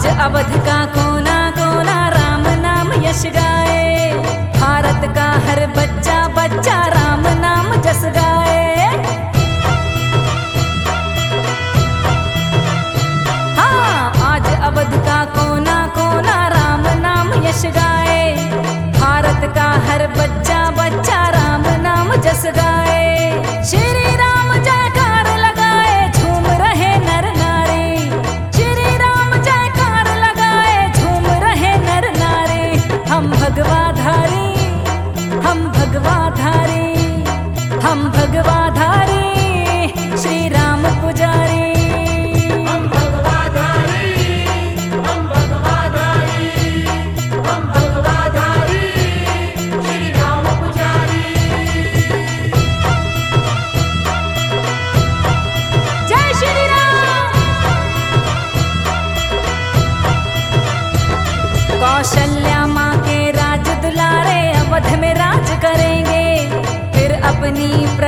अवध का कोना कोना राम नाम यश गाए। भारत का हर बच्चा बच्चा राम नाम जस गाए। हाँ, आज अवध का कोना कोना राम नाम यश गाए। भारत का हर बच्चा बच्चा राम नाम जस गाए। श्री राम जयकार लगाए झूम रहे नर नारी। श्री राम जयकार लगाए झूम रहे नर नारी। हम भगवाधारी, हम भगवाधारी, हम भगवाधारी श्री राम पुजारी। हम भगवाधारी, हम भगवाधारी, हम भगवाधारी श्री राम पुजारी। जय श्री राम। कौशल्या माँ के राज दुलारे अवध में राज करेंगे। फिर अपनी